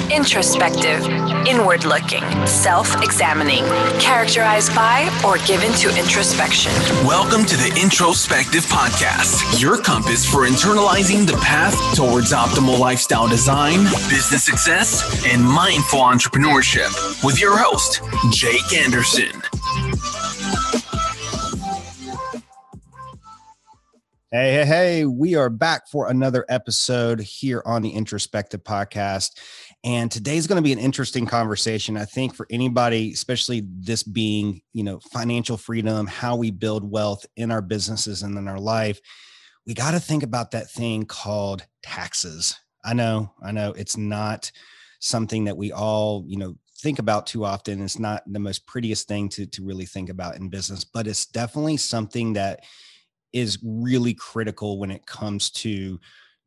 introspective, inward-looking, self-examining, characterized by or given to introspection. Welcome to the Introspective Podcast, your compass for internalizing the path towards optimal lifestyle design, business success, and mindful entrepreneurship with your host, Jake Anderson. Hey, we are back for another episode here on the Introspective Podcast. And today's going to be an interesting conversation, I think, for anybody, especially this being, financial freedom, how we build wealth in our businesses and in our life. We got to think about that thing called taxes. I know it's not something that we all, think about too often. It's not the most prettiest thing to really think about in business, but it's definitely something that is really critical when it comes to,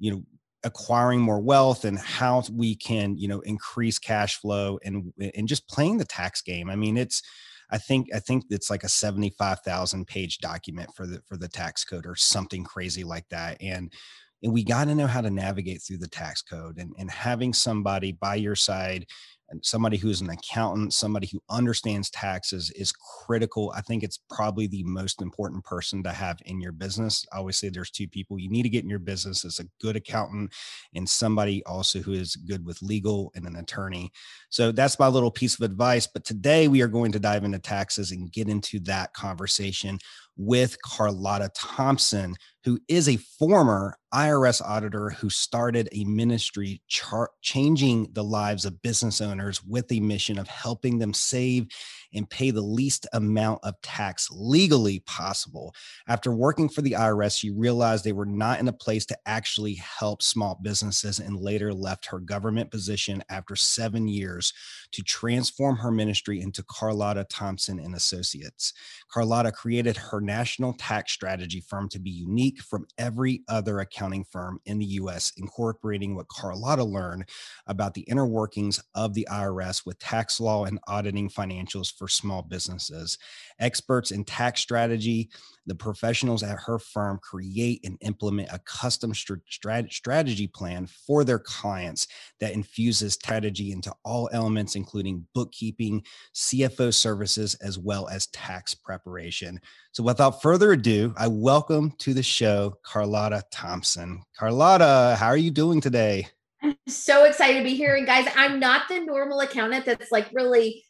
acquiring more wealth and how we can, increase cash flow and just playing the tax game. I mean, I think it's like a 75,000 page document for the tax code or something crazy like that. And we got to know how to navigate through the tax code and having somebody by your side, and somebody who's an accountant, somebody who understands taxes is critical. I think it's probably the most important person to have in your business. I always say there's two people you need to get in your business. It's a good accountant and somebody also who is good with legal and an attorney. So that's my little piece of advice. But today we are going to dive into taxes and get into that conversation with Carlotta Thompson, who is a former IRS auditor who started a ministry changing the lives of business owners with a mission of helping them save and pay the least amount of tax legally possible. After working for the IRS, she realized they were not in a place to actually help small businesses and later left her government position after 7 years to transform her ministry into Carlotta Thompson and Associates. Carlotta created her national tax strategy firm to be unique from every other accounting firm in the U.S., incorporating what Carlotta learned about the inner workings of the IRS with tax law and auditing financials for small businesses. Experts in tax strategy, the professionals at her firm create and implement a custom strategy plan for their clients that infuses strategy into all elements, including bookkeeping, CFO services, as well as tax preparation. So without further ado, I welcome to the show, Carlotta Thompson. Carlotta, how are you doing today? I'm so excited to be here. And guys, I'm not the normal accountant that's like really,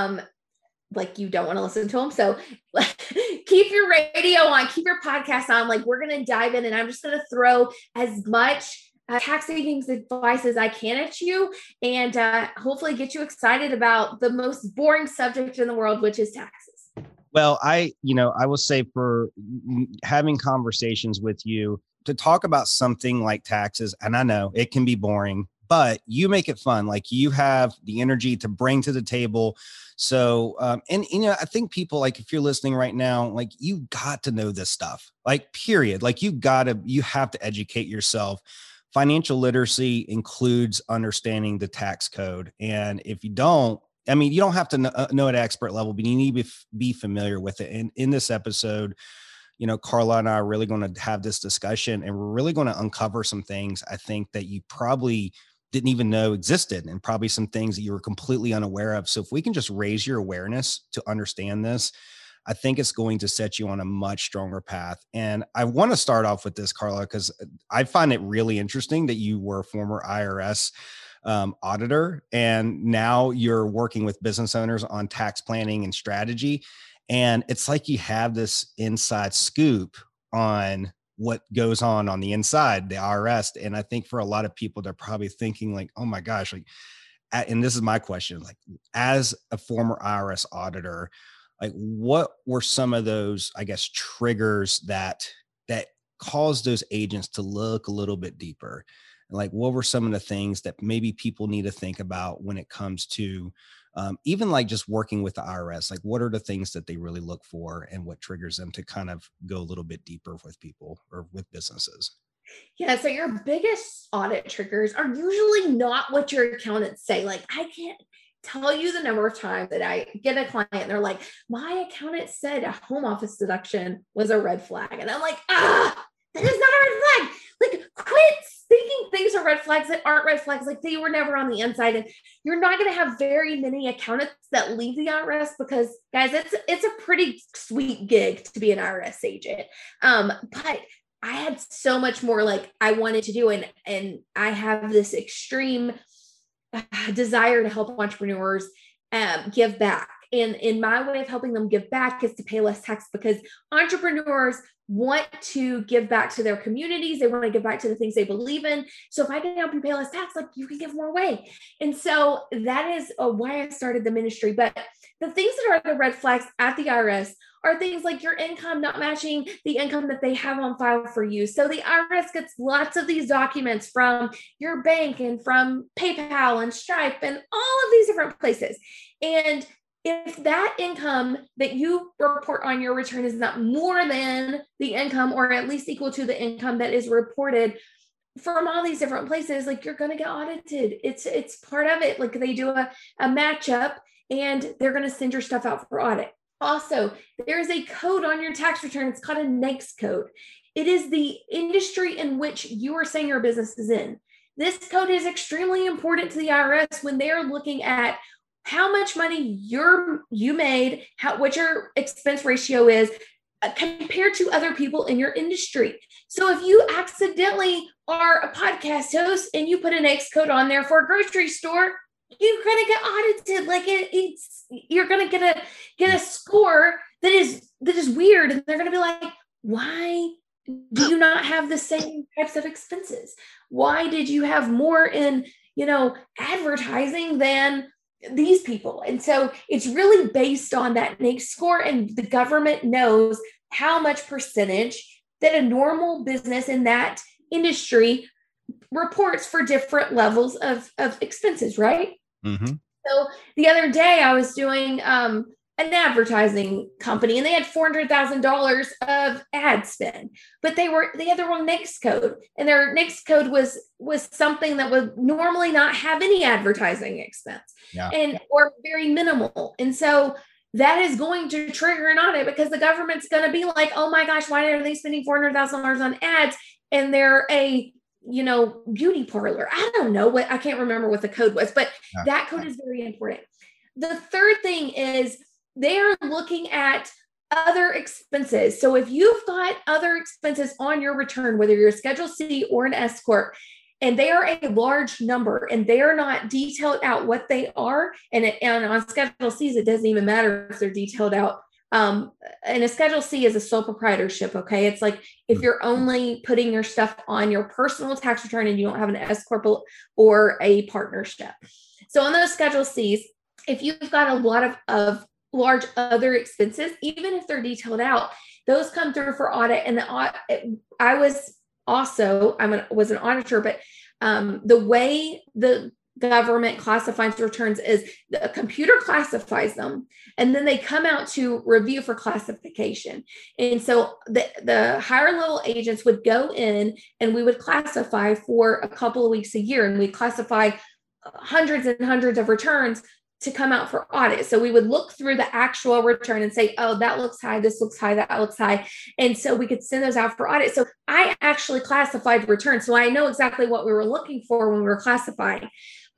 like you don't want to listen to them. So keep your radio on, keep your podcast on. Like we're going to dive in and I'm just going to throw as much tax savings advice as I can at you and hopefully get you excited about the most boring subject in the world, which is taxes. Well, I will say for having conversations with you to talk about something like taxes, and I know it can be boring, but you make it fun. Like you have the energy to bring to the table. So, I think people, like if you're listening right now, like you got to know this stuff, like period. Like you have to educate yourself. Financial literacy includes understanding the tax code. And if you don't, you don't have to know at expert level, but you need to be familiar with it. And in this episode, Carla and I are really going to have this discussion and we're really going to uncover some things I think that you probably didn't even know existed and probably some things that you were completely unaware of. So if we can just raise your awareness to understand this, I think it's going to set you on a much stronger path. And I want to start off with this, Carla, because I find it really interesting that you were a former IRS auditor and now you're working with business owners on tax planning and strategy. And it's like you have this inside scoop on what goes on the inside, the IRS. And I think for a lot of people, they're probably thinking like, oh my gosh, like, and this is my question, like as a former IRS auditor, like what were some of those, I guess, triggers that caused those agents to look a little bit deeper? And like, what were some of the things that maybe people need to think about when it comes to even like just working with the IRS? Like, what are the things that they really look for and what triggers them to kind of go a little bit deeper with people or with businesses? Yeah. So your biggest audit triggers are usually not what your accountants say. Like I can't tell you the number of times that I get a client and they're like, my accountant said a home office deduction was a red flag. And I'm like, that is not a red flag. Like quit thinking things are red flags that aren't red flags, like they were never on the inside. And you're not going to have very many accountants that leave the IRS because, guys, it's a pretty sweet gig to be an IRS agent. But I had so much more like I wanted to do, and I have this extreme desire to help entrepreneurs give back. And in my way of helping them give back is to pay less tax, because entrepreneurs want to give back to their communities. They want to give back to the things they believe in. So if I can help you pay less tax, like you can give more away. And so that is why I started the ministry. But the things that are the red flags at the IRS are things like your income not matching the income that they have on file for you. So the IRS gets lots of these documents from your bank and from PayPal and Stripe and all of these different places. And if that income that you report on your return is not more than the income, or at least equal to the income that is reported from all these different places, like you're going to get audited. It's part of it. Like they do a matchup, and they're going to send your stuff out for audit. Also, there's a code on your tax return. It's called a NAICS code. It is the industry in which you are saying your business is in. This code is extremely important to the IRS when they're looking at how much money you made, what your expense ratio is compared to other people in your industry. So if you accidentally are a podcast host and you put an NAICS code on there for a grocery store, you're going to get audited. Like you're going to get a score that is weird. And they're going to be like, why do you not have the same types of expenses? Why did you have more in, advertising than these people? And so it's really based on that NAICS score, and the government knows how much percentage that a normal business in that industry reports for different levels of expenses, right? Mm-hmm. So the other day I was doing an advertising company, and they had $400,000 of ad spend, but they had the wrong NAICS code, and their NAICS code was something that would normally not have any advertising expense, or very minimal. And so that is going to trigger an audit, because the government's going to be like, oh my gosh, why are they spending $400,000 on ads? And they're a beauty parlor. I don't know I can't remember what the code was, but that code is very important. The third thing is they are looking at other expenses. So if you've got other expenses on your return, whether you're a Schedule C or an S Corp, and they are a large number and they are not detailed out what they are, and on Schedule Cs, it doesn't even matter if they're detailed out. And a Schedule C is a sole proprietorship. Okay. It's like if you're only putting your stuff on your personal tax return and you don't have an S Corp or a partnership. So on those Schedule Cs, if you've got a lot of large other expenses, even if they're detailed out, those come through for audit. And I was an auditor, but the way the government classifies returns is the computer classifies them, and then they come out to review for classification. And so the higher level agents would go in, and we would classify for a couple of weeks a year, and we classify hundreds and hundreds of returns to come out for audit. So we would look through the actual return and say, oh, that looks high, this looks high, that looks high. And so we could send those out for audit. So I actually classified returns. So I know exactly what we were looking for when we were classifying.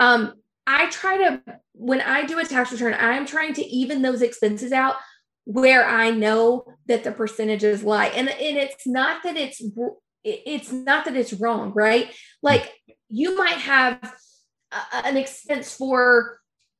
When I do a tax return, I'm trying to even those expenses out where I know that the percentages lie. And it's not that it's wrong, right? Like you might have an expense for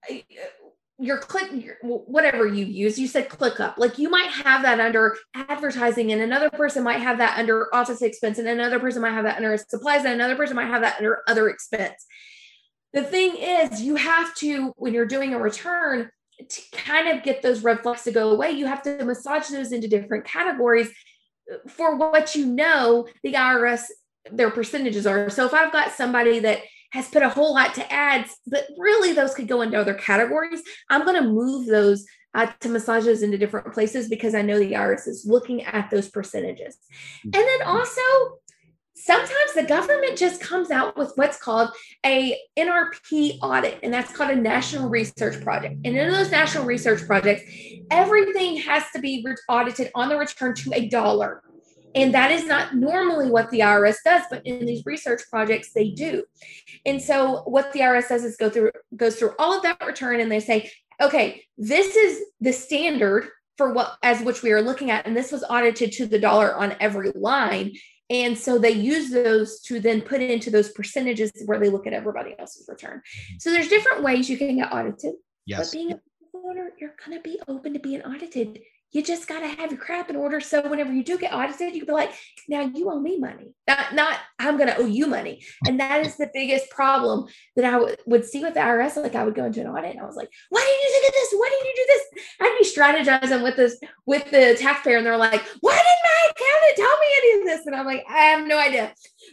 whatever you use. You said ClickUp. Like you might have that under advertising, and another person might have that under office expense, and another person might have that under supplies, and another person might have that under other expense. The thing is, you have to, when you're doing a return, to kind of get those red flags to go away, you have to massage those into different categories for what the IRS, their percentages are. So if I've got somebody that has put a whole lot to ads, but really those could go into other categories, I'm going to move those to massage those into different places, because I know the IRS is looking at those percentages. And then also, sometimes the government just comes out with what's called a NRP audit, and that's called a National Research Project. And in those National Research Projects, everything has to be audited on the return to $1. And that is not normally what the IRS does, but in these research projects, they do. And so what the IRS does is goes through all of that return, and they say, okay, this is the standard for what as which we are looking at. And this was audited to the dollar on every line. And so they use those to then put it into those percentages where they look at everybody else's return. So there's different ways you can get audited. Yes. But being a business owner, you're going to be open to being audited. You just got to have your crap in order. So whenever you do get audited, you can be like, now you owe me money, not I'm going to owe you money. And that is the biggest problem that I would see with the IRS. Like I would go into an audit and I was like, why didn't you do this? Why didn't you do this? I'd be strategizing with the taxpayer. And they're like, why didn't my accountant tell me any of this? And I'm like, I have no idea.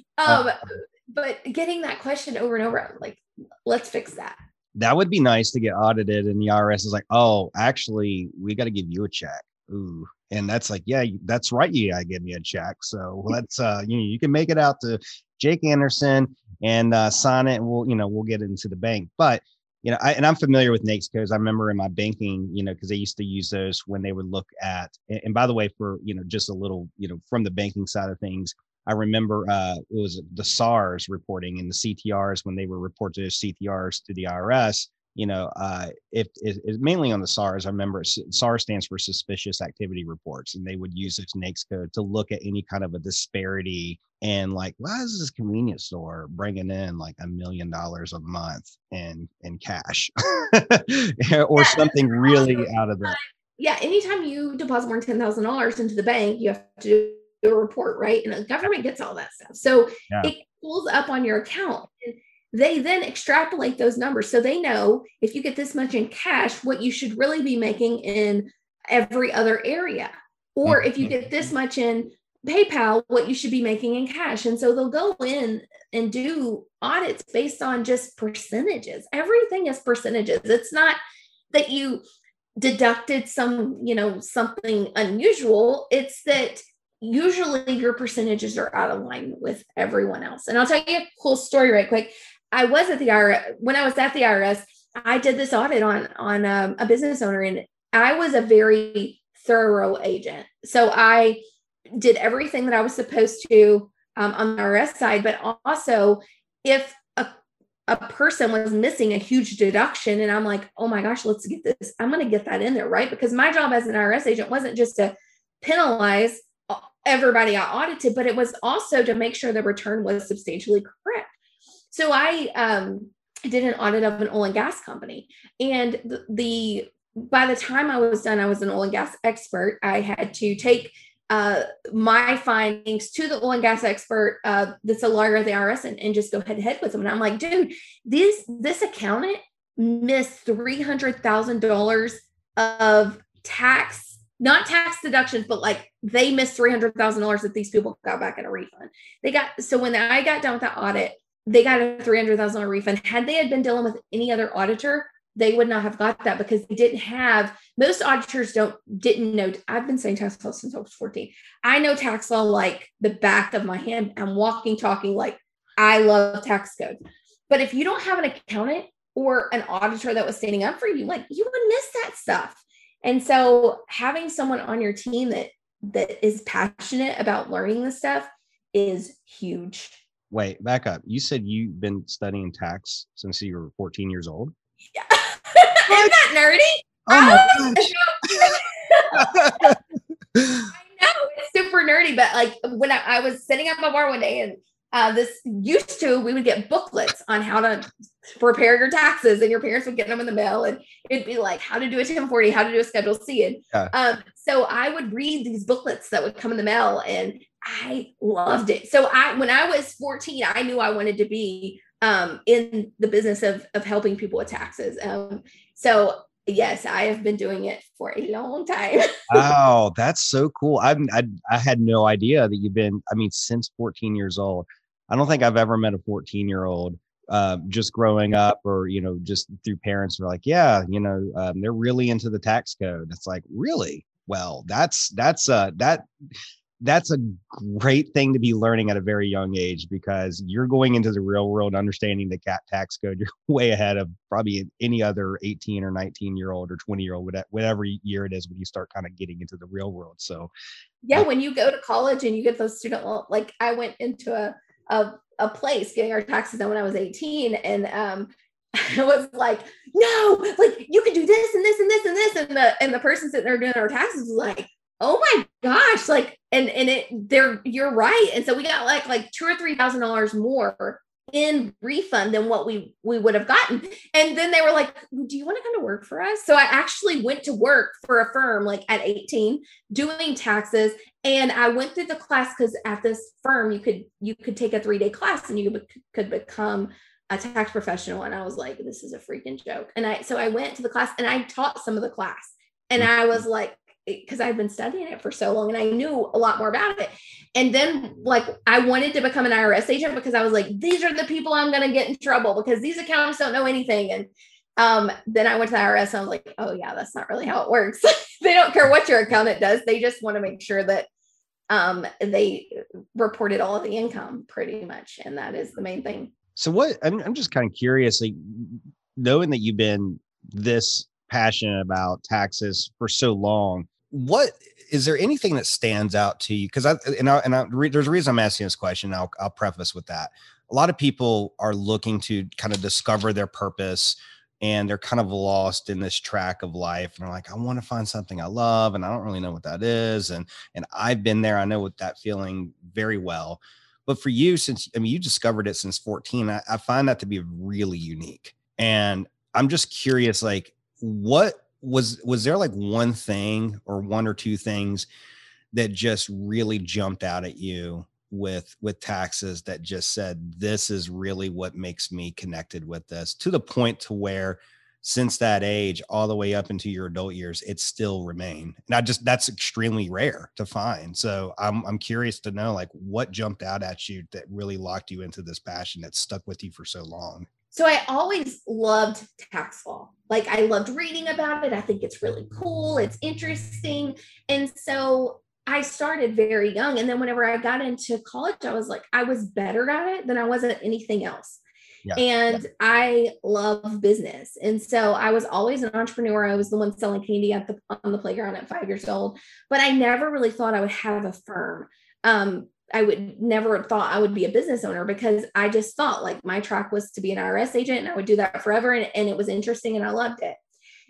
But getting that question over and over, I'm like, let's fix that. That would be nice to get audited, and the IRS is like, oh, actually, we got to give you a check. Ooh. And that's like, yeah, that's right. You got to give me a check. So let's, you can make it out to Jake Anderson and sign it, and we'll get it into the bank. But, I'm familiar with NAICS codes. I remember in my banking, because they used to use those when they would look at, and by the way, for, just a little, from the banking side of things, I remember it was the SARS reporting and the CTRs when they were reported as CTRs to the IRS. If it's mainly on the SARS, I remember SARS stands for suspicious activity reports, and they would use this NAICS code to look at any kind of a disparity and like, why is this convenience store bringing in like $1 million a month in cash or something really out of that? Yeah, anytime you deposit more than $10,000 into the bank, you have to do a report, right? And the government gets all that stuff. So it pulls up on your account. And they then extrapolate those numbers. So they know if you get this much in cash, what you should really be making in every other area. Or if you get this much in PayPal, what you should be making in cash. And so they'll go in and do audits based on just percentages. Everything is percentages. It's not that you deducted something unusual. It's that usually your percentages are out of line with everyone else. And I'll tell you a cool story right quick. I was at the IRS. When I was at the IRS, I did this audit on a business owner, and I was a very thorough agent. So I did everything that I was supposed to on the IRS side, but also if a person was missing a huge deduction and I'm like, oh my gosh, let's get this, I'm going to get that in there, right? Because my job as an IRS agent wasn't just to penalize everybody I audited, but it was also to make sure the return was substantially correct. So I did an audit of an oil and gas company, and by the time I was done, I was an oil and gas expert. I had to take my findings to the oil and gas expert that's a lawyer at the IRS and just go head to head with them. And I'm like, dude, this accountant missed $300,000 of tax, not tax deductions, but like they missed $300,000 that these people got back in a refund. So when I got done with that audit, they got a $300,000 refund. Had they had been dealing with any other auditor, they would not have got that because they didn't have, most auditors didn't know. I've been saying tax law since I was 14. I know tax law like the back of my hand. I'm walking, talking like I love tax code. But if you don't have an accountant or an auditor that was standing up for you, like you would miss that stuff. And so having someone on your team that is passionate about learning this stuff is huge. Wait, back up. You said you've been studying tax since you were 14 years old? Yeah. Isn't that nerdy? Oh my gosh. I know it's super nerdy, but like when I was sitting at my bar one day and we would get booklets on how to prepare your taxes, and your parents would get them in the mail, and it'd be like how to do a 1040, how to do a Schedule C. And so I would read these booklets that would come in the mail, and I loved it. So when I was 14, I knew I wanted to be in the business of helping people with taxes. So yes, I have been doing it for a long time. Oh, that's so cool. I had no idea that you've been, since 14 years old. I don't think I've ever met a 14-year-old just growing up or, just through parents who are like, yeah, they're really into the tax code. It's like, really? Well, that that's a great thing to be learning at a very young age, because you're going into the real world, understanding the tax code. You're way ahead of probably any other 18 or 19-year-old or 20-year-old, whatever year it is when you start kind of getting into the real world. So yeah, when you go to college and you get those student loans, like I went into a place getting our taxes done when I was 18, and I was like, no, like you can do this and this and this and this, and the person sitting there doing our taxes was like, oh my gosh, like, you're right. And so we got like $2,000 or $3,000 more in refund than what we would have gotten. And then they were like, do you want to come to work for us? So I actually went to work for a firm like at 18 doing taxes. And I went through the class because at this firm, you could take a 3-day class and you could become a tax professional. And I was like, this is a freaking joke. And so I went to the class and I taught some of the class, and I was like, because I've been studying it for so long and I knew a lot more about it. And then like, I wanted to become an IRS agent because I was like, these are the people I'm going to get in trouble because these accountants don't know anything. And then I went to the IRS and I was like, oh yeah, that's not really how it works. They don't care what your accountant does. They just want to make sure that they reported all of the income pretty much. And that is the main thing. So I'm just kind of curious, like, knowing that you've been this passionate about taxes for so long, what is there anything that stands out to you? Because there's a reason I'm asking this question. I'll preface with that. A lot of people are looking to kind of discover their purpose, and they're kind of lost in this track of life. And they're like, I want to find something I love, and I don't really know what that is. And I've been there. I know what that feeling very well. But for you, you discovered it since 14, I find that to be really unique. And I'm just curious, like, what was there like one thing or one or two things that just really jumped out at you with taxes that just said, this is really what makes me connected with this, to the point to where since that age all the way up into your adult years, it still remained? And that's extremely rare to find. So I'm curious to know, like, what jumped out at you that really locked you into this passion that stuck with you for so long? So I always loved tax law. Like, I loved reading about it. I think it's really cool. It's interesting. And so I started very young. And then whenever I got into college, I was like, I was better at it than I was at anything else. Yeah. And I love business. And so I was always an entrepreneur. I was the one selling candy on the playground at 5 years old, but I never really thought I would have a firm. I would never thought I would be a business owner, because I just thought like my track was to be an IRS agent and I would do that forever. And it was interesting and I loved it.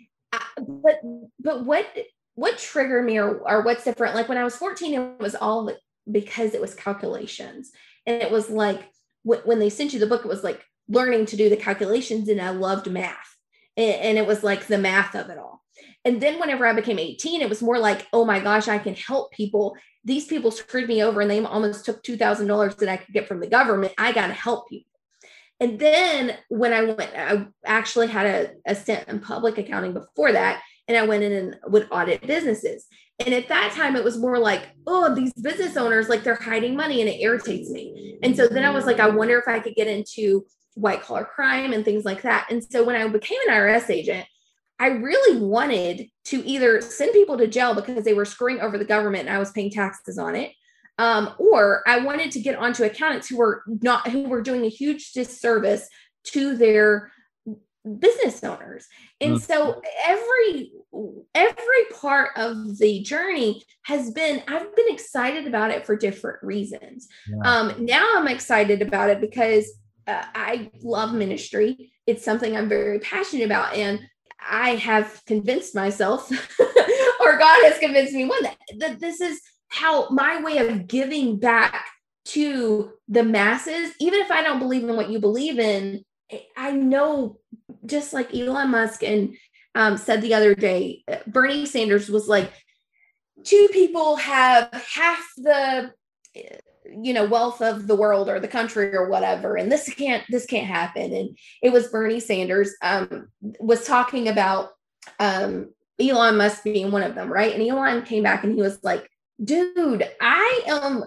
But what triggered me or what's different? Like when I was 14, it was all because it was calculations. And it was like, when they sent you the book, it was like learning to do the calculations, and I loved math. And it was like the math of it all. And then whenever I became 18, it was more like, oh my gosh, I can help people. These people screwed me over and they almost took $2,000 that I could get from the government. I got to help people. And then when I actually had a stint in public accounting before that. And I went in and would audit businesses. And at that time, it was more like, oh, these business owners, like they're hiding money, and it irritates me. And so then I was like, I wonder if I could get into white collar crime and things like that. And so when I became an IRS agent, I really wanted to either send people to jail because they were screwing over the government and I was paying taxes on it. Or I wanted to get onto accountants who were doing a huge disservice to their business owners. And so every part of the journey I've been excited about it for different reasons. Yeah. Now I'm excited about it because I love ministry. It's something I'm very passionate about. And I have convinced myself, or God has convinced me, that this is how my way of giving back to the masses. Even if I don't believe in what you believe in, I know, just like Elon Musk and said the other day, Bernie Sanders was like, 2 people have half the wealth of the world or the country or whatever, and this can't happen. And it was Bernie Sanders was talking about Elon Musk being one of them, right? And Elon came back and he was like, dude, I'm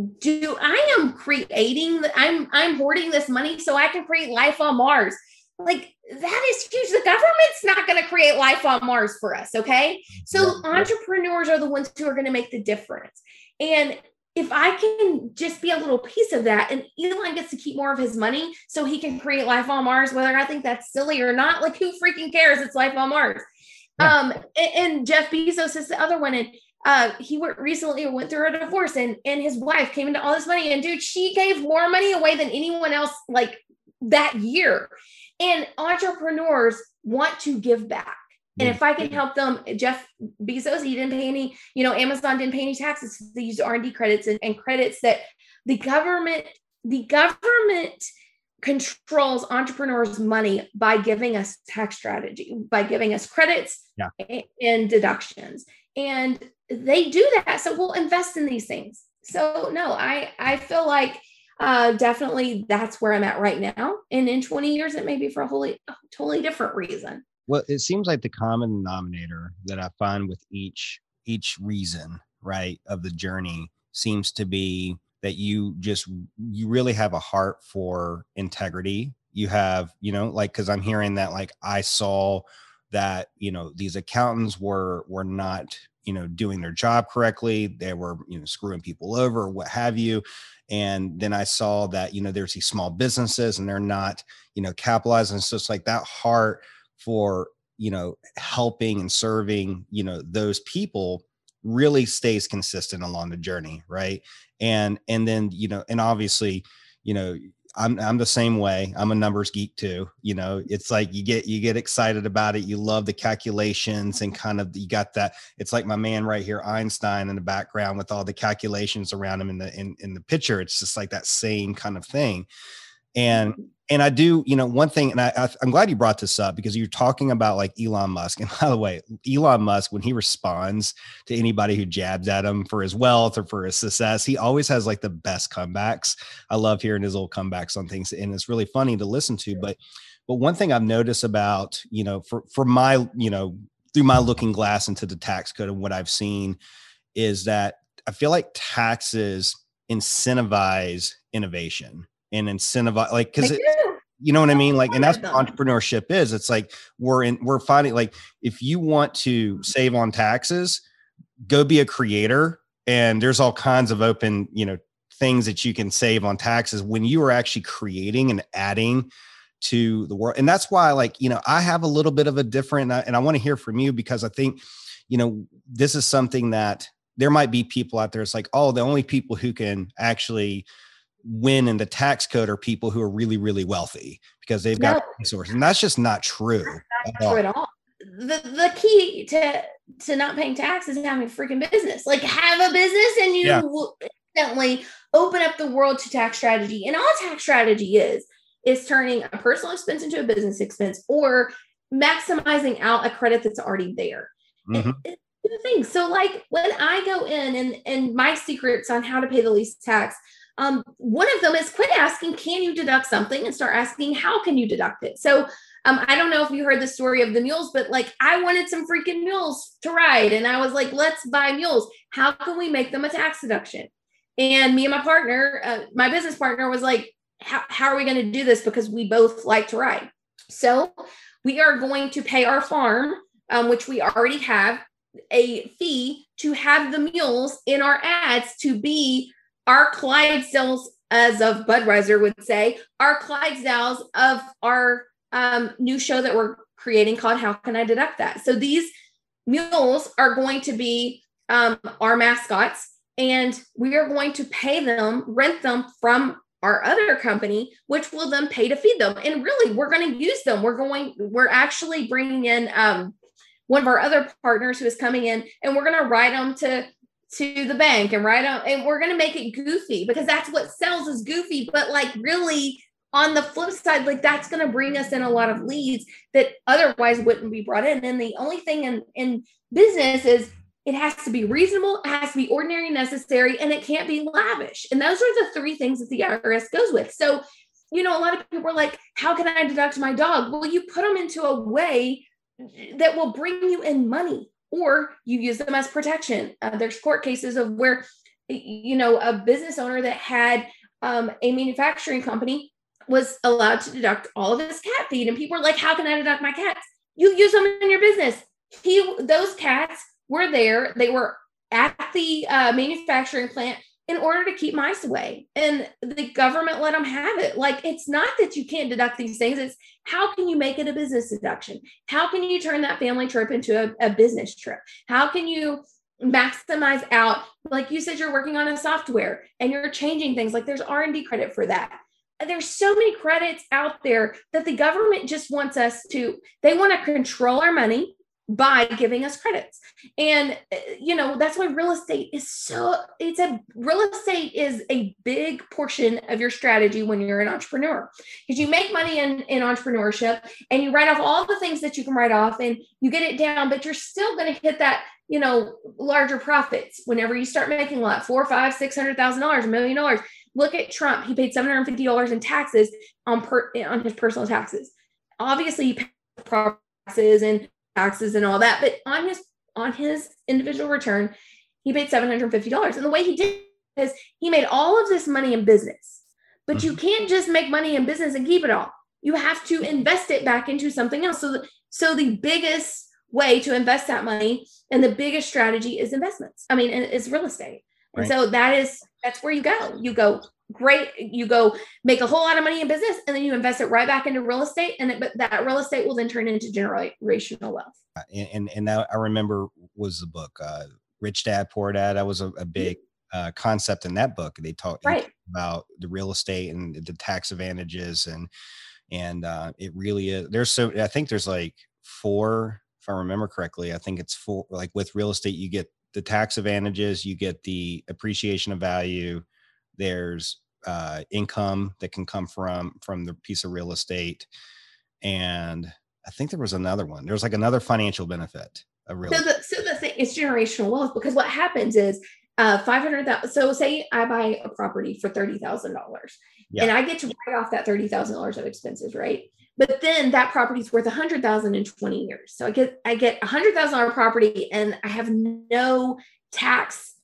hoarding this money so I can create life on Mars. Like, that is huge. The government's not going to create life on Mars for us. Okay. So entrepreneurs are the ones who are going to make the difference. And if I can just be a little piece of that, and Elon gets to keep more of his money so he can create life on Mars, whether I think that's silly or not, like who freaking cares? It's life on Mars. Yeah. And Jeff Bezos is the other one. And he recently went through a divorce, and his wife came into all this money, and dude, she gave more money away than anyone else like that year. And entrepreneurs want to give back. And if I can help them, Jeff Bezos, he didn't pay any, Amazon didn't pay any taxes. They used R&D credits and credits that the government controls entrepreneurs' money by giving us tax strategy, by giving us credits and deductions. And they do that. So we'll invest in these things. So no, I feel like definitely that's where I'm at right now. And in 20 years, it may be for a totally different reason. Well, it seems like the common denominator that I find with each reason, right, of the journey seems to be that you really have a heart for integrity. You have, because I'm hearing that, like, I saw that, these accountants were not, doing their job correctly. They were, screwing people over, what have you. And then I saw that, there's these small businesses and they're not, capitalizing. So it's like that heart for, helping and serving, those people really stays consistent along the journey. Right. And then, and obviously, I'm the same way. I'm a numbers geek too. It's like you get excited about it. You love the calculations and kind of, you got that. It's like my man right here, Einstein, in the background with all the calculations around him in the picture. It's just like that same kind of thing. And I do, one thing, and I'm glad you brought this up because you're talking about like Elon Musk. And by the way, Elon Musk, when he responds to anybody who jabs at him for his wealth or for his success, he always has like the best comebacks. I love hearing his little comebacks on things, and it's really funny to listen to. But one thing I've noticed about, for my, through my looking glass into the tax code and what I've seen is that I feel like taxes incentivize innovation. And incentivize, like, because you know what I mean? Like, and that's what entrepreneurship is. It's like, we're finding, like, if you want to save on taxes, go be a creator. And there's all kinds of open, things that you can save on taxes when you are actually creating and adding to the world. And that's why, like, I have a little bit of a different, and I want to hear from you because I think, this is something that there might be people out there. It's like, oh, the only people who can actually win in the tax code are people who are really, really wealthy because they've got resources. And that's just not true. Not true at all. The key to not paying taxes is having a freaking business. Like, have a business and you will instantly open up the world to tax strategy. And all tax strategy is turning a personal expense into a business expense or maximizing out a credit that's already there. Mm-hmm. The thing. So like when I go in and my secrets on how to pay the least tax, one of them is quit asking, can you deduct something, and start asking, how can you deduct it? So I don't know if you heard the story of the mules, but like I wanted some freaking mules to ride. And I was like, let's buy mules. How can we make them a tax deduction? And me and my partner, my business partner was like, how are we going to do this? Because we both like to ride. So we are going to pay our farm, which we already have, a fee to have the mules in our ads to be our Clydesdales, as of Budweiser would say, our Clydesdales of our new show that we're creating called How Can I Deduct That? So these mules are going to be our mascots, and we are going to pay them, rent them from our other company, which will then pay to feed them. And really, we're going to use them. We're actually bringing in one of our other partners who is coming in, and we're going to ride them to the bank and write out, and we're going to make it goofy because that's what sells is goofy. But like really on the flip side, like that's going to bring us in a lot of leads that otherwise wouldn't be brought in. And the only thing in business is it has to be reasonable, it has to be ordinary and necessary, and it can't be lavish. And those are the three things that the IRS goes with. So, a lot of people are like, how can I deduct my dog? Well, you put them into a way that will bring you in money. Or you use them as protection. There's court cases of where, a business owner that had a manufacturing company was allowed to deduct all of his cat feed. And people are like, how can I deduct my cats? You use them in your business. Those cats were there. They were at the manufacturing plant in order to keep mice away. And the government let them have it. Like, it's not that you can't deduct these things. It's how can you make it a business deduction? How can you turn that family trip into a business trip? How can you maximize out? Like you said, you're working on a software and you're changing things. Like, there's R&D credit for that. There's so many credits out there that the government just wants us to, they want to control our money by giving us credits. And, that's why real estate is real estate is a big portion of your strategy when you're an entrepreneur, because you make money in entrepreneurship and you write off all the things that you can write off and you get it down, but you're still going to hit that, larger profits whenever you start making a lot, $400,000, $500,000, $600,000, $1 million. Look at Trump. He paid $750 in taxes on his personal taxes. Obviously, he paid taxes and all that, but on his individual return, he paid $750. And the way he did is he made all of this money in business. But you can't just make money in business and keep it all. You have to invest it back into something else. So the biggest way to invest that money and the biggest strategy is investments. It's real estate. And so that's where you go. You go, great. You go make a whole lot of money in business and then you invest it right back into real estate. But that real estate will then turn into generational wealth. And that I remember was the book, Rich Dad, Poor Dad. That was a big concept in that book. They talked about the real estate and the tax advantages. And it really is, I think there's like 4, if I remember correctly, I think it's 4, like with real estate, you get the tax advantages, you get the appreciation of value. There's income that can come from the piece of real estate. And I think there was another one. There was like another financial benefit of real estate. So the thing is generational wealth, because what happens is $500,000. So say I buy a property for $30,000 and I get to write off that $30,000 of expenses, right? But then that property is worth $100,000 in 20 years. So I get $100,000 property and I have no tax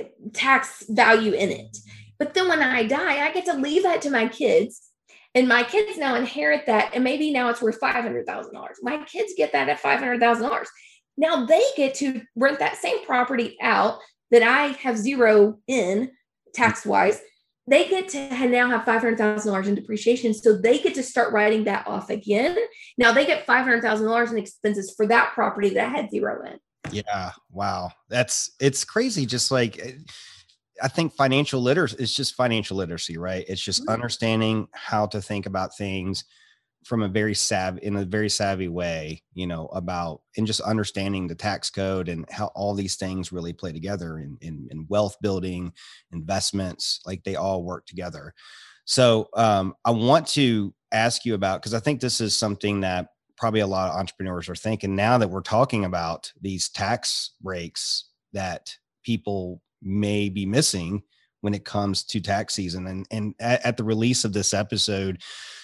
value in it. But then when I die, I get to leave that to my kids. And my kids now inherit that. And maybe now it's worth $500,000. My kids get that at $500,000. Now they get to rent that same property out that I have zero in tax-wise. They get to now have $500,000 in depreciation. So they get to start writing that off again. Now they get $500,000 in expenses for that property that I had zero in. Yeah. Wow. It's crazy. Just like, I think financial literacy is just financial literacy, right? It's just understanding how to think about things from a very savvy way, about, and just understanding the tax code and how all these things really play together in wealth building, investments, like they all work together. So I want to ask you about, because I think this is something that probably a lot of entrepreneurs are thinking now that we're talking about these tax breaks that people may be missing when it comes to tax season. And at the release of this episode,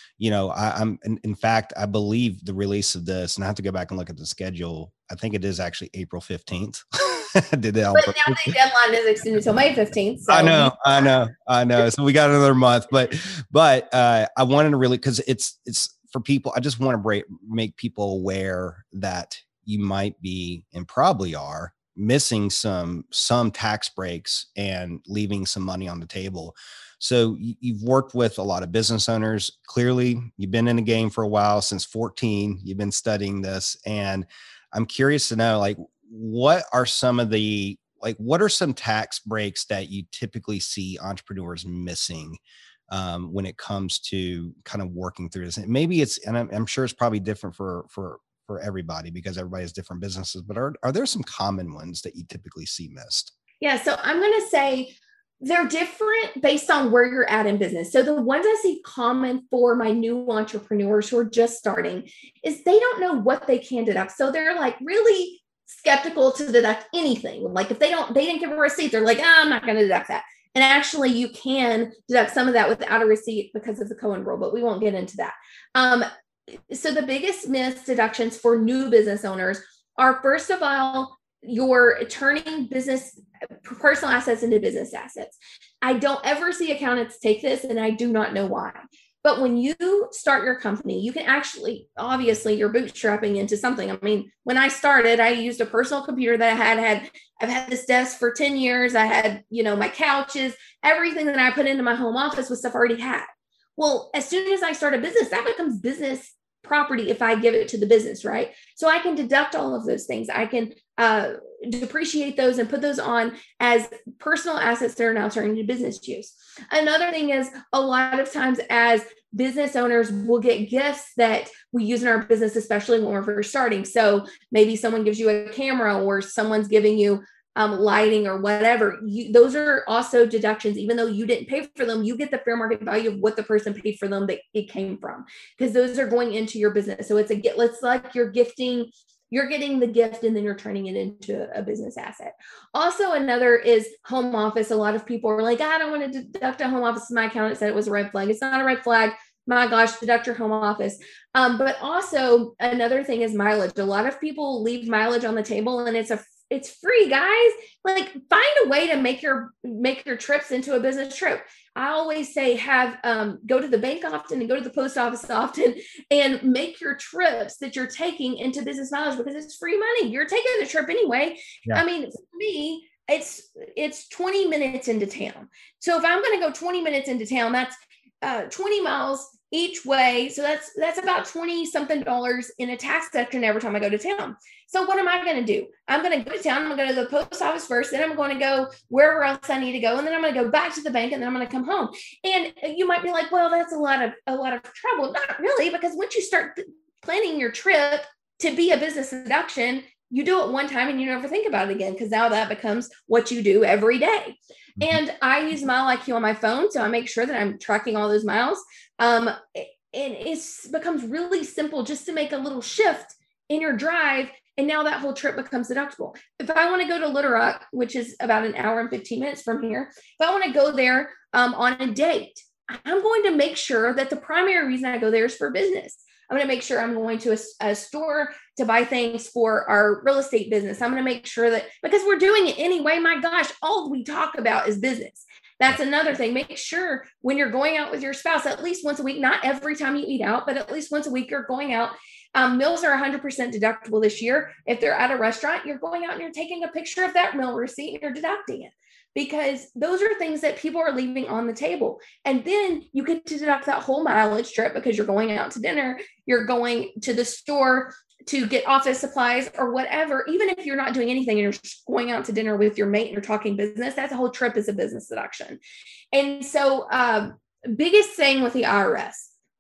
in fact, I believe the release of this, and I have to go back and look at the schedule. I think it is actually April 15th. But now the deadline is extended until May 15th. So. I know. So we got another month, but I wanted to really, cause it's for people. I just want to make people aware that you might be, and probably are, missing some tax breaks and leaving some money on the table. So you've worked with a lot of business owners. Clearly, you've been in the game for a while, since 14. You've been studying this, and I'm curious to know, like, what are some tax breaks that you typically see entrepreneurs missing when it comes to kind of working through this? And maybe I'm sure it's probably different for everybody, because everybody has different businesses, but are there some common ones that you typically see missed? Yeah. So I'm going to say they're different based on where you're at in business. So the ones I see common for my new entrepreneurs who are just starting is they don't know what they can deduct. So they're like really skeptical to deduct anything. Like if they didn't give a receipt, they're like, I'm not going to deduct that. And actually you can deduct some of that without a receipt because of the Cohen rule, but we won't get into that. So the biggest missed deductions for new business owners are, first of all, you're turning personal assets into business assets. I don't ever see accountants take this, and I do not know why. But when you start your company, you can actually, obviously you're bootstrapping into something. I mean, when I started, I used a personal computer that I've had this desk for 10 years. I had, my couches, everything that I put into my home office was stuff I already had. Well, as soon as I start a business, that becomes business property if I give it to the business, right? So I can deduct all of those things. I can depreciate those and put those on as personal assets that are now turning into business use. Another thing is, a lot of times as business owners, we'll get gifts that we use in our business, especially when we're first starting. So maybe someone gives you a camera, or someone's giving you lighting or whatever. Those are also deductions. Even though you didn't pay for them, you get the fair market value of what the person paid for them that it came from, because those are going into your business. So it's like you're getting the gift and then you're turning it into a business asset. Also, another is home office. A lot of people are like, I don't want to deduct a home office. My accountant said it was a red flag. It's not a red flag. My gosh, deduct your home office. But also another thing is mileage. A lot of people leave mileage on the table, and it's free, guys. Like, find a way to make your trips into a business trip. I always say go to the bank often and go to the post office often, and make your trips that you're taking into business mileage, because it's free money. You're taking the trip anyway. Yeah. I mean, for me, it's 20 minutes into town. So if I'm going to go 20 minutes into town, that's 20 miles each way. So that's about $20 something in a tax deduction every time I go to town. So what am I going to do? I'm going to go to town. I'm going to go to the post office first. Then I'm going to go wherever else I need to go. And then I'm going to go back to the bank, and then I'm going to come home. And you might be like, well, that's a lot of trouble. Not really, because once you start planning your trip to be a business deduction, you do it one time and you never think about it again, because now that becomes what you do every day. And I use Mile IQ on my phone, so I make sure that I'm tracking all those miles. And it becomes really simple just to make a little shift in your drive, and now that whole trip becomes deductible. If I want to go to Little Rock, which is about an hour and 15 minutes from here, if I want to go there on a date, I'm going to make sure that the primary reason I go there is for business. I'm going to make sure I'm going to a store to buy things for our real estate business. I'm going to make sure that, because we're doing it anyway, my gosh, all we talk about is business. That's another thing. Make sure when you're going out with your spouse, at least once a week, not every time you eat out, but at least once a week you're going out. Meals are 100% deductible this year. If they're at a restaurant, you're going out and you're taking a picture of that meal receipt and you're deducting it, because those are things that people are leaving on the table. And then you get to deduct that whole mileage trip, because you're going out to dinner, you're going to the store to get office supplies or whatever. Even if you're not doing anything and you're just going out to dinner with your mate and you're talking business, that whole trip is a business deduction. And so biggest thing with the IRS,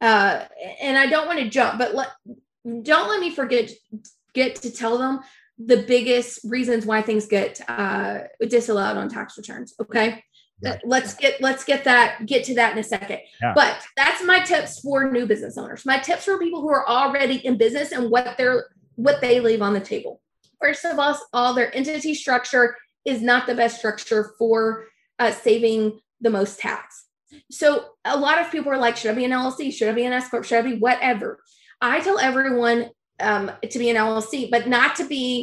and I don't want to jump, but don't let me get to tell them the biggest reasons why things get disallowed on tax returns. Okay. Right. Let's get to that in a second. Yeah. But that's my tips for new business owners. My tips for people who are already in business and what they leave on the table. First of all, their entity structure is not the best structure for saving the most tax. So a lot of people are like, should I be an LLC? Should I be an S Corp? Should I be whatever? I tell everyone to be an LLC, but not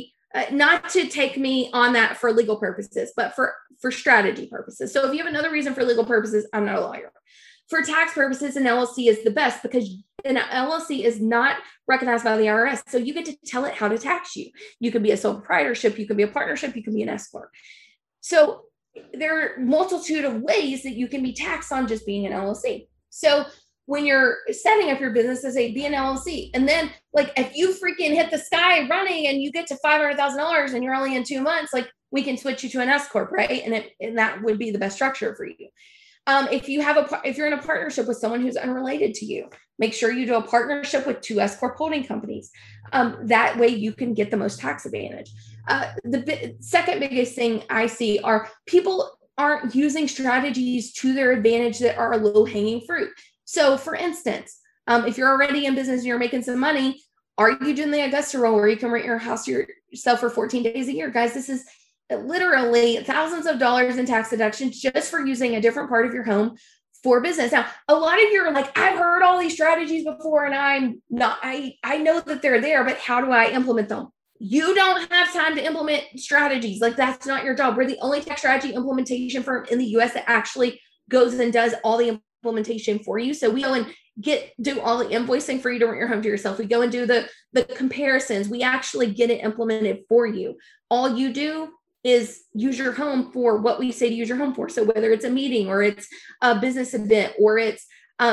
to take me on that for legal purposes, but for strategy purposes. So if you have another reason for legal purposes, I'm not a lawyer. For tax purposes, an LLC is the best, because an LLC is not recognized by the IRS. So you get to tell it how to tax you. You can be a sole proprietorship, you can be a partnership, you can be an S Corp. So there are a multitude of ways that you can be taxed on just being an LLC. So when you're setting up your business, to say be an LLC, and then like if you freaking hit the sky running and you get to $500,000 and you're only in 2 months, like we can switch you to an S Corp, right? And that would be the best structure for you. If you're in a partnership with someone who's unrelated to you, make sure you do a partnership with 2 S Corp holding companies. That way you can get the most tax advantage. The second biggest thing I see are people aren't using strategies to their advantage that are low hanging fruit. So for instance, if you're already in business and you're making some money, are you doing the Augusta roll where you can rent your house yourself for 14 days a year? Guys, this is literally thousands of dollars in tax deductions just for using a different part of your home for business. Now, a lot of you are like, I've heard all these strategies before and I know that they're there, but how do I implement them? You don't have time to implement strategies. Like, that's not your job. We're the only tax strategy implementation firm in the US that actually goes and does all the implementation for you. So we go and do all the invoicing for you to rent your home to yourself. We go and do the comparisons. We actually get it implemented for you. All you do is use your home for what we say to use your home for. So whether it's a meeting or it's a business event or it's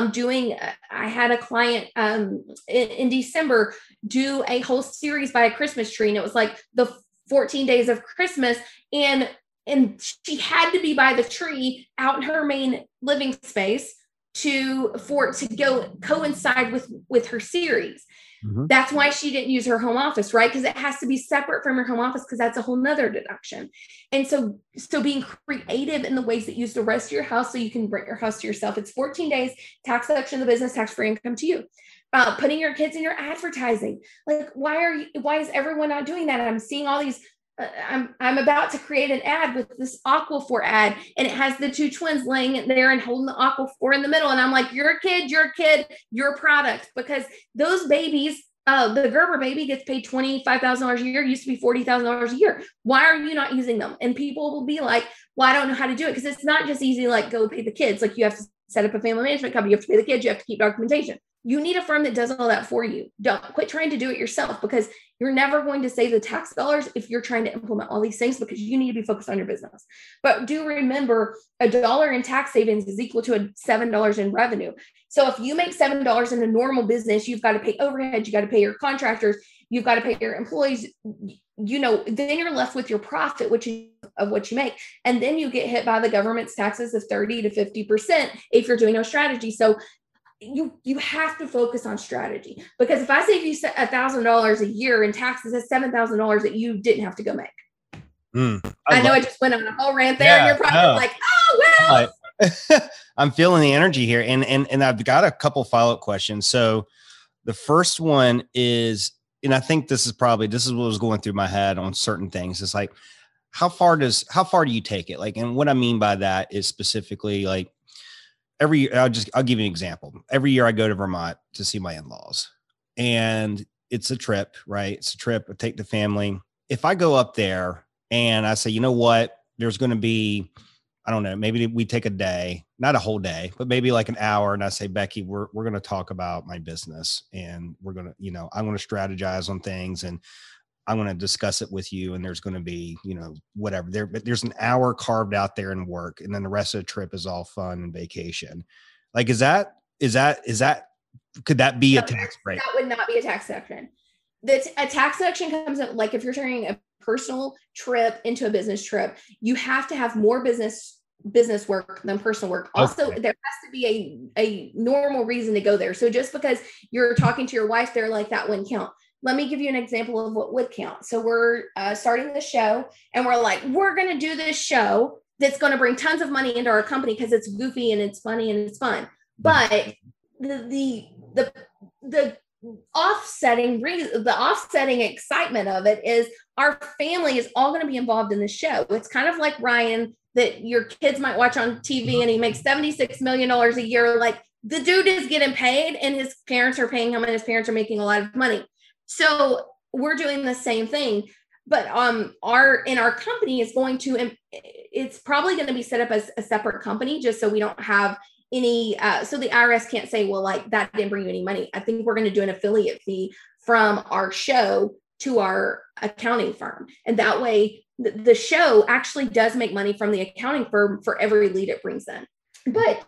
I had a client in December do a whole series by a Christmas tree, and it was like the 14 days of Christmas, and she had to be by the tree out in her main living space for it to go coincide with her series. Mm-hmm. That's why she didn't use her home office, right? Because it has to be separate from your home office, because that's a whole nother deduction. And so being creative in the ways that use the rest of your house so you can rent your house to yourself. It's 14 days, tax deduction of the business, tax-free income to you. Putting your kids in your advertising. Like, why is everyone not doing that? I'm seeing all these. I'm about to create an ad with this Aquaphor ad, and it has the two twins laying there and holding the Aquaphor in the middle. And I'm like, you're a kid, your product, because those babies, the Gerber baby gets paid $25,000 a year, used to be $40,000 a year. Why are you not using them? And people will be like, well, I don't know how to do it. Because it's not just easy, like go pay the kids. Like you have to set up a family management company. You have to pay the kids. You have to keep documentation. You need a firm that does all that for you. Don't quit trying to do it yourself, because you're never going to save the tax dollars if you're trying to implement all these things, because you need to be focused on your business. But do remember, $1 in tax savings is equal to $7 in revenue. So if you make $7 in a normal business, you've got to pay overhead, you got to pay your contractors, you've got to pay your employees, then you're left with your profit, which is of what you make. And then you get hit by the government's taxes of 30 to 50% if you're doing no strategy. So you have to focus on strategy, because if I save you $1,000 a year in taxes, that's $7,000 that you didn't have to go make. I know I just went on a whole rant there, and you're probably like, oh, well. I'm feeling the energy here. And I've got a couple follow-up questions. So the first one is, and I think this is what was going through my head on certain things. It's like, how far do you take it? Like, and what I mean by that is specifically like, every year, I'll give you an example. Every year I go to Vermont to see my in-laws, and it's a trip, right? It's a trip. I take the family. If I go up there and I say, you know what, there's going to be, I don't know, maybe we take a day, not a whole day, but maybe like an hour. And I say, Becky, we're going to talk about my business, and we're going to, I'm going to strategize on things, and I'm going to discuss it with you. And there's going to be, whatever there, but there's an hour carved out there in work. And then the rest of the trip is all fun and vacation. Like, could that be a tax break? That would not be a tax deduction. A tax deduction comes up, like if you're turning a personal trip into a business trip, you have to have more business work than personal work. Also, there has to be a normal reason to go there. So just because you're talking to your wife there, like that wouldn't count. Let me give you an example of what would count. So we're starting the show, and we're like, we're going to do this show that's going to bring tons of money into our company because it's goofy and it's funny and it's fun. But the offsetting excitement of it is our family is all going to be involved in the show. It's kind of like Ryan that your kids might watch on TV, and he makes $76 million a year. Like, the dude is getting paid, and his parents are paying him, and his parents are making a lot of money. So we're doing the same thing, but our company is it's probably going to be set up as a separate company, just so we don't have any, so the IRS can't say, well, like that didn't bring you any money. I think we're going to do an affiliate fee from our show to our accounting firm. And that way the show actually does make money from the accounting firm for every lead it brings in. But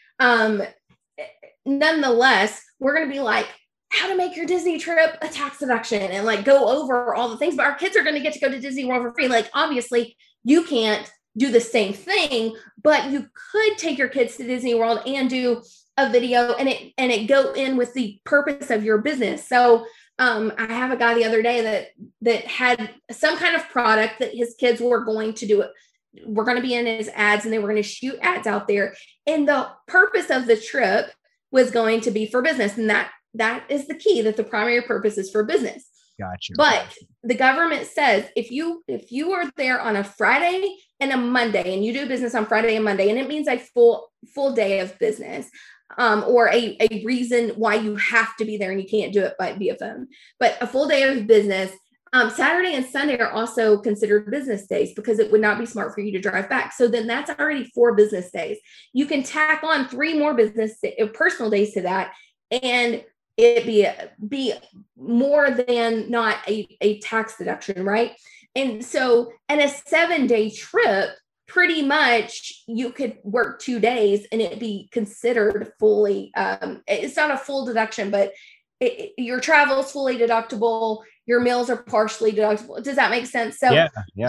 nonetheless, we're going to be like, how to make your Disney trip a tax deduction, and like go over all the things, but our kids are going to get to go to Disney World for free. Like, obviously you can't do the same thing, but you could take your kids to Disney World and do a video and it go in with the purpose of your business. So I have a guy the other day that had some kind of product that his kids were going to do it. We're going to be in his ads, and they were going to shoot ads out there. And the purpose of the trip was going to be for business. And that is the key, that the primary purpose is for business. Gotcha. But the government says if you are there on a Friday and a Monday, and you do business on Friday and Monday, and it means a full day of business, or a reason why you have to be there and you can't do it via phone, but a full day of business, Saturday and Sunday are also considered business days because it would not be smart for you to drive back. So then that's already 4 business days. You can tack on 3 more personal days to that, and it be more than not a tax deduction, right? And so, and a 7-day trip, pretty much you could work 2 days and it'd be considered fully. It's not a full deduction, but your travel is fully deductible. Your meals are partially deductible. Does that make sense? So, yeah.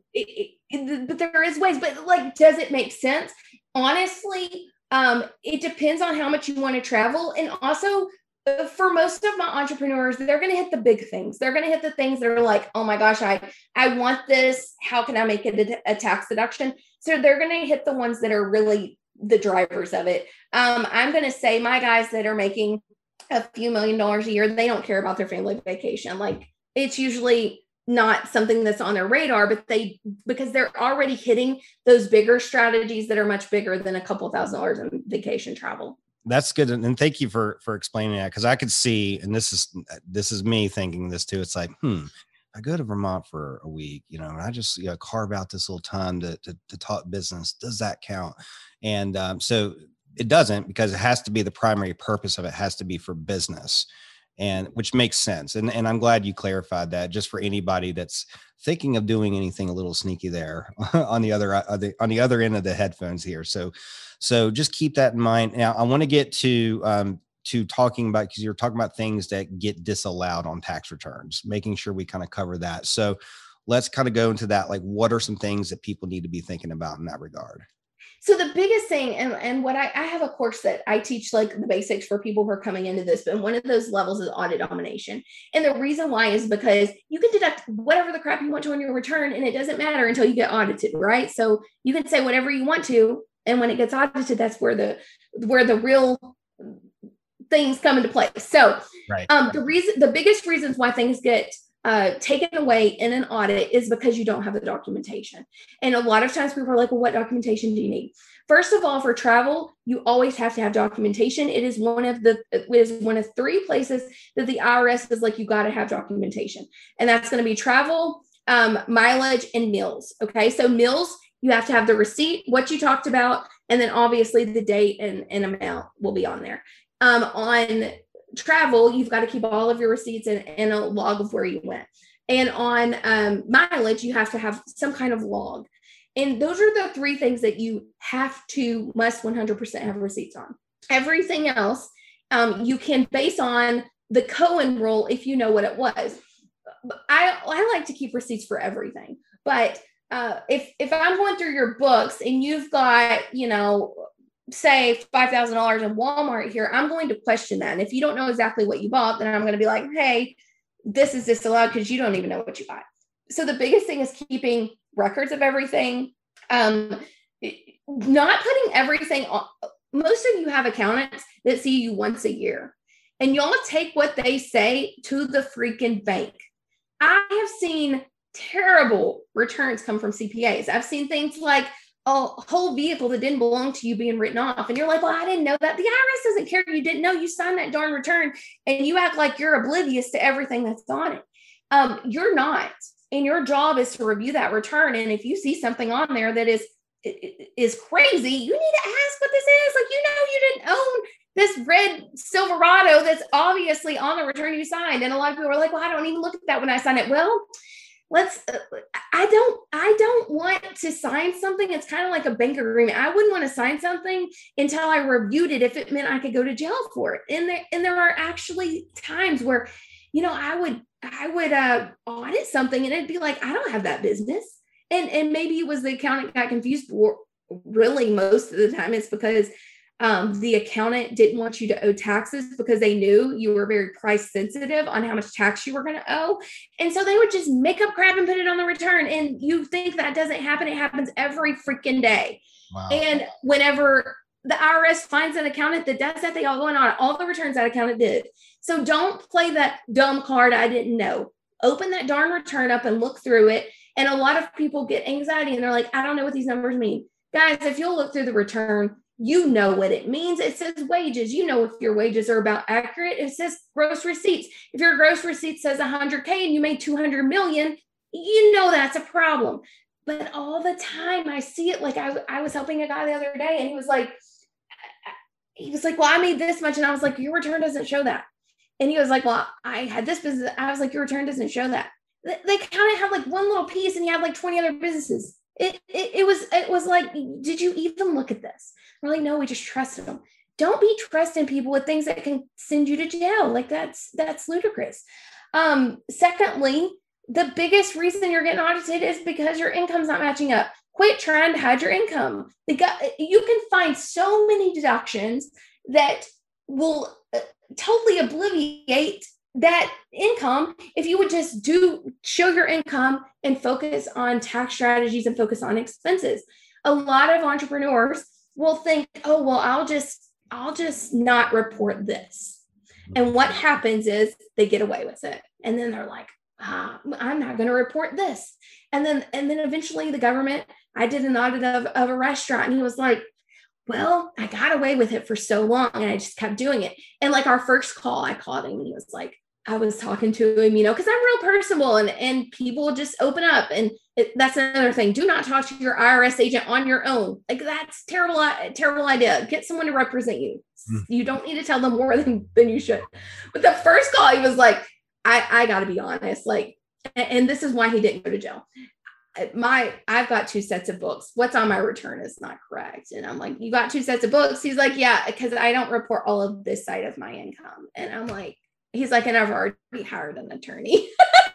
But there is ways, but like, does it make sense? Honestly, it depends on how much you want to travel. And also, for most of my entrepreneurs, they're going to hit the big things. They're going to hit the things that are like, oh my gosh, I want this. How can I make it a tax deduction? So they're going to hit the ones that are really the drivers of it. I'm going to say my guys that are making a few $1 million a year, they don't care about their family vacation. Like, it's usually not something that's on their radar, but because they're already hitting those bigger strategies that are much bigger than a couple $1,000s in vacation travel. That's good. And thank you for explaining that. Cause I could see, and this is me thinking this too. It's like, I go to Vermont for a week, and I just carve out this little time to talk business. Does that count? And so it doesn't, because it has to be the primary purpose of it has to be for business, and which makes sense. And I'm glad you clarified that, just for anybody that's thinking of doing anything a little sneaky there on the other end of the headphones here. So just keep that in mind. Now I want to get to talking about, because you're talking about things that get disallowed on tax returns, making sure we kind of cover that. So let's kind of go into that. Like, what are some things that people need to be thinking about in that regard? So the biggest thing, and what I have a course that I teach, like the basics for people who are coming into this, but one of those levels is audit domination. And the reason why is because you can deduct whatever the crap you want to on your return, and it doesn't matter until you get audited, right? So you can say whatever you want to, and when it gets audited, that's where the real things come into play. So right. The biggest reasons why things get taken away in an audit is because you don't have the documentation. And a lot of times people are like, well, what documentation do you need? First of all, for travel, you always have to have documentation. It is one of 3 places that the IRS is like, you got to have documentation. And that's going to be travel, mileage, and meals. Okay. So meals, you have to have the receipt, what you talked about, and then obviously the date and amount will be on there. On travel, you've got to keep all of your receipts and a log of where you went. And on mileage, you have to have some kind of log. And those are the 3 things that you must 100% have receipts on. Everything else, you can base on the Cohen rule if you know what it was. I like to keep receipts for everything. But if I'm going through your books and you've got, say $5,000 in Walmart here, I'm going to question that. And if you don't know exactly what you bought, then I'm going to be like, hey, this is disallowed because you don't even know what you bought. So the biggest thing is keeping records of everything. Not putting everything on. Most of you have accountants that see you once a year, and y'all take what they say to the freaking bank. I have seen terrible returns come from CPAs. I've seen things like a whole vehicle that didn't belong to you being written off. And you're like, well, I didn't know that. The IRS doesn't care. You didn't know. You signed that darn return and you act like you're oblivious to everything that's on it. You're not. And your job is to review that return. And if you see something on there that is crazy, you need to ask what this is. Like, you didn't own this red Silverado that's obviously on the return you signed. And a lot of people are like, well, I don't even look at that when I sign it. Well, I don't want to sign something. It's kind of like a bank agreement. I wouldn't want to sign something until I reviewed it, if it meant I could go to jail for it. And there are actually times where, I would audit something and it'd be like, I don't have that business. And maybe it was the accountant got confused, or really most of the time it's because the accountant didn't want you to owe taxes because they knew you were very price sensitive on how much tax you were going to owe. And so they would just make up crap and put it on the return. And you think that doesn't happen. It happens every freaking day. Wow. And whenever the IRS finds an accountant that does that, they all go on all the returns that accountant did. So don't play that dumb card. I didn't know. Open that darn return up and look through it. And a lot of people get anxiety and they're like, I don't know what these numbers mean. Guys, if you'll look through the return, you know what it means. It says wages. You know if your wages are about accurate. It says gross receipts. If your gross receipt says 100K and you made 200 million, you know that's a problem. But all the time I see it. Like I was helping a guy the other day, and he was like, well, I made this much. And I was like, your return doesn't show that. And he was like, well, I had this business. I was like, your return doesn't show that. They kind of have like one little piece, and you have like 20 other businesses. It was like, did you even look at this? We're like, no, we just trusted them. Don't be trusting people with things that can send you to jail. Like that's ludicrous. Secondly, the biggest reason you're getting audited is because your income's not matching up. Quit trying to hide your income. You can find so many deductions that will totally obliviate that income if you would just show your income and focus on tax strategies and focus on expenses. A lot of entrepreneurs will think, oh, well, I'll just not report this. And what happens is they get away with it. And then they're like, I'm not going to report this. And then eventually the government, I did an audit of a restaurant, and he was like, well, I got away with it for so long and I just kept doing it. And like our first call, I called him and he was like, I was talking to him, because I'm real personable and people just open up. And that's another thing. Do not talk to your IRS agent on your own. Like that's terrible idea. Get someone to represent you. You don't need to tell them more than you should. But the first call, he was like, I got to be honest. Like, and this is why he didn't go to jail. I've got 2 sets of books. What's on my return is not correct. And I'm like, you got 2 sets of books? He's like, yeah, because I don't report all of this side of my income. And I'm like, he's like, and I've already hired an attorney.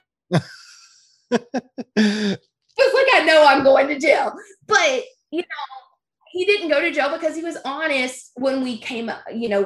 It's like, I know I'm going to jail. But, he didn't go to jail because he was honest when we came up,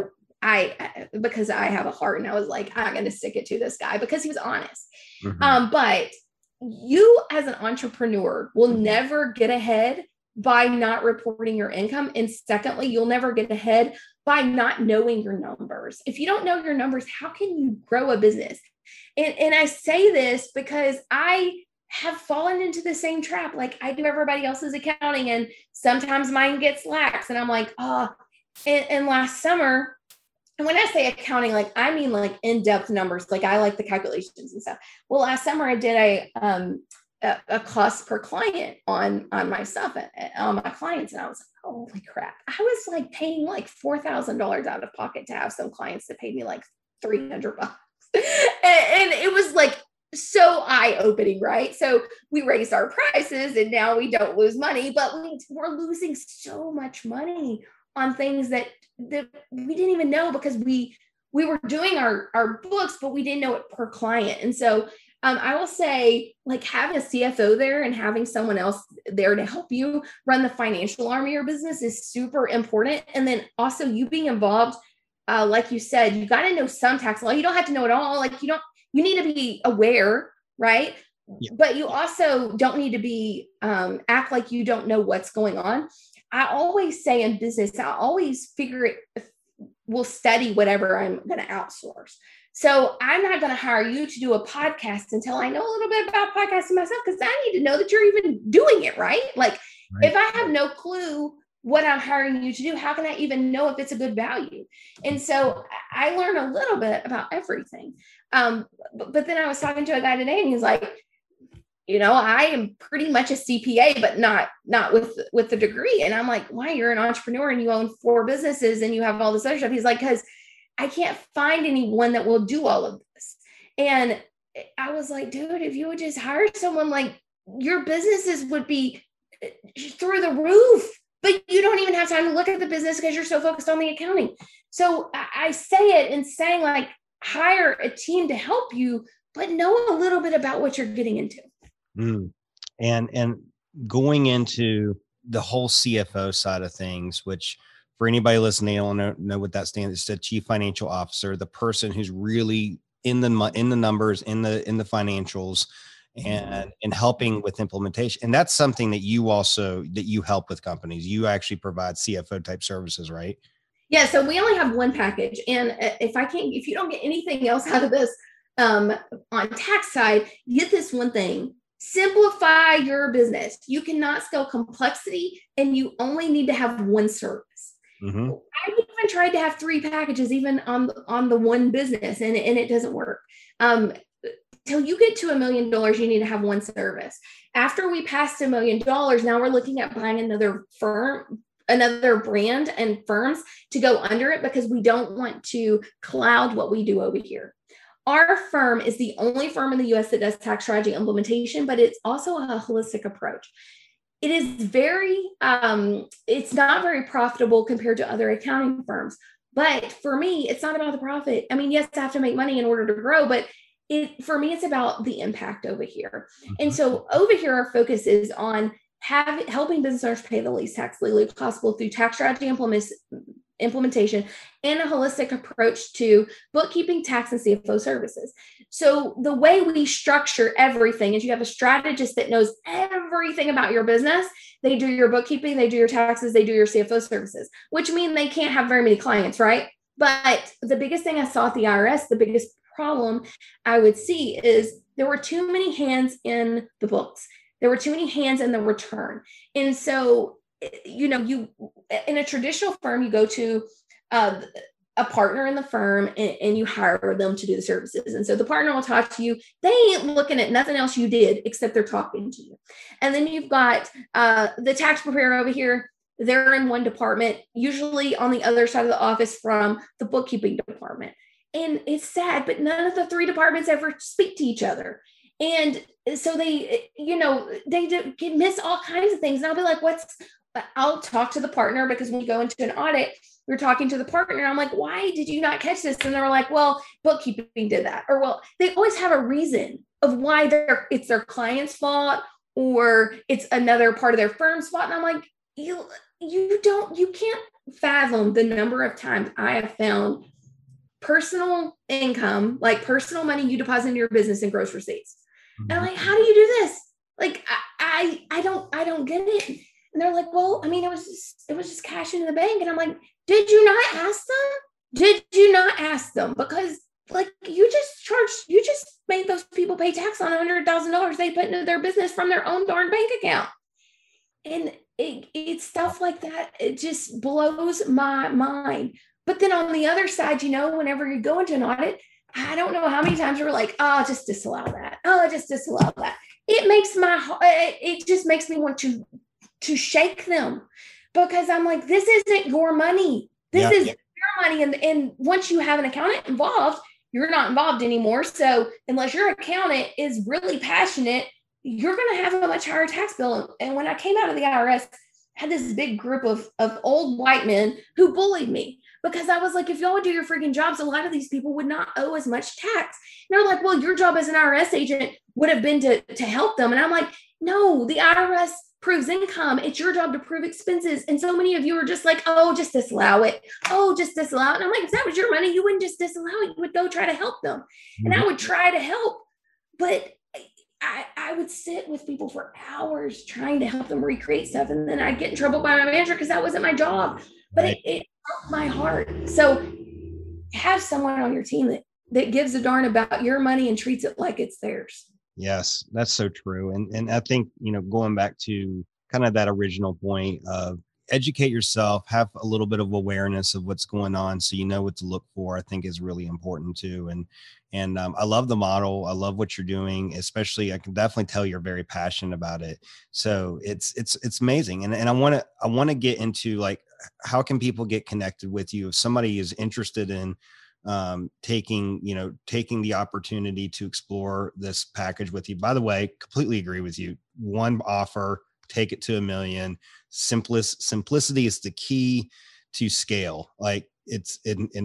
because I have a heart, and I was like, I'm going to stick it to this guy because he was honest. Mm-hmm. But you as an entrepreneur will never get ahead by not reporting your income. And secondly, you'll never get ahead by not knowing your numbers. If you don't know your numbers, how can you grow a business? And I say this because I have fallen into the same trap. Like I do everybody else's accounting, and sometimes mine gets lax, and I'm like, and last summer, and when I say accounting, like, I mean like in-depth numbers, like I like the calculations and stuff. Well, last summer I did a cost per client on my stuff on my clients. And I was like, holy crap. I was like paying like $4,000 out of pocket to have some clients that paid me like $300. And it was like so eye-opening, right? So we raised our prices and now we don't lose money, but we're losing so much money on things that we didn't even know because we were doing our books, but we didn't know it per client. And so I will say, like, having a CFO there and having someone else there to help you run the financial arm of your business is super important. And then also you being involved, like you said, you got to know some tax law. You don't have to know it all. Like you need to be aware, right? Yeah. But you also don't need to be act like you don't know what's going on. I always say in business, I always figure it will study whatever I'm going to outsource. So I'm not going to hire you to do a podcast until I know a little bit about podcasting myself, because I need to know that you're even doing it, right? Like if I have no clue what I'm hiring you to do, how can I even know if it's a good value? And so I learn a little bit about everything. But then I was talking to a guy today and he's like, I am pretty much a CPA, but not with the degree. And I'm like, why? You're an entrepreneur and you own 4 businesses and you have all this other stuff. He's like, because I can't find anyone that will do all of this. And I was like, dude, if you would just hire someone, like your businesses would be through the roof, but you don't even have time to look at the business because you're so focused on the accounting. So I say it in saying, like, hire a team to help you, but know a little bit about what you're getting into. And going into the whole CFO side of things, which for anybody listening, I don't know what that stands. It's the chief financial officer, the person who's really in the numbers, in the financials, and helping with implementation. And that's something that you help with companies. You actually provide CFO type services, right? Yeah. So we only have one package, and if you don't get anything else out of this, on tax side, get this one thing. Simplify your business. You cannot scale complexity, and you only need to have one service. Mm-hmm. I even tried to have 3 packages even on the one business, and it doesn't work. Till you get to $1 million, you need to have one service. After we passed $1 million, now we're looking at buying another firm, another brand and firms to go under it, because we don't want to cloud what we do over here. Our firm is the only firm in the US that does tax strategy implementation, but it's also a holistic approach. It is it's not very profitable compared to other accounting firms. But for me, it's not about the profit. I mean, yes, I have to make money in order to grow, but for me, it's about the impact over here. And so over here, our focus is on helping business owners pay the least tax legally possible through tax strategy implementation and a holistic approach to bookkeeping, tax, and CFO services. So the way we structure everything is you have a strategist that knows everything about your business. They do your bookkeeping, they do your taxes, they do your CFO services, which means they can't have very many clients, right? But the biggest thing I saw at the IRS, the biggest problem I would see is there were too many hands in the books. There were too many hands in the return. And so, you in a traditional firm, you go to a partner in the firm and you hire them to do the services. And so the partner will talk to you. They ain't looking at nothing else you did except they're talking to you. And then you've got the tax preparer over here. They're in one department, usually on the other side of the office from the bookkeeping department. And it's sad, but none of the 3 departments ever speak to each other. And so they miss all kinds of things. And I'll be like, I'll talk to the partner, because when you go into an audit, we're talking to the partner. And I'm like, why did you not catch this? And they're like, well, bookkeeping did that. Or, well, they always have a reason of why it's their client's fault or it's another part of their firm's fault. And I'm like, you can't fathom the number of times I have found personal income, like personal money you deposit into your business and gross receipts. And I'm like, how do you do this? Like, I don't get it. And they're like, well, I mean, it was just cash in the bank. And I'm like, did you not ask them? Because like, you just made those people pay tax on $100,000 they put into their business from their own darn bank account. And it's stuff like that. It just blows my mind. But then on the other side, whenever you go into an audit, I don't know how many times we're like, oh, just disallow that. Oh, just disallow that. It just makes me want to shake them, because I'm like, this isn't your money. This is your money. And once you have an accountant involved, you're not involved anymore. So unless your accountant is really passionate, you're going to have a much higher tax bill. And when I came out of the IRS, I had this big group of old white men who bullied me, because I was like, if y'all would do your freaking jobs, a lot of these people would not owe as much tax. And they're like, well, your job as an IRS agent would have been to help them. And I'm like, no, the IRS proves income. It's your job to prove expenses. And so many of you are just like, oh, just disallow it. Oh, just disallow it. And I'm like, if that was your money, you wouldn't just disallow it. You would go try to help them. Mm-hmm. And I would try to help, but I would sit with people for hours trying to help them recreate stuff. And then I'd get in trouble by my manager because that wasn't my job. But it broke my heart. So have someone on your team that gives a darn about your money and treats it like it's theirs. Yes, that's so true. And I think, going back to kind of that original point of educate yourself, have a little bit of awareness of what's going on so you know what to look for, I think is really important too. And I love the model. I love what you're doing, especially I can definitely tell you're very passionate about it. So it's amazing. And I want to get into like, how can people get connected with you if somebody is interested in taking the opportunity to explore this package with you? By the way, completely agree with you. One offer, take it to $1 million. Simplicity is the key to scale. Like it's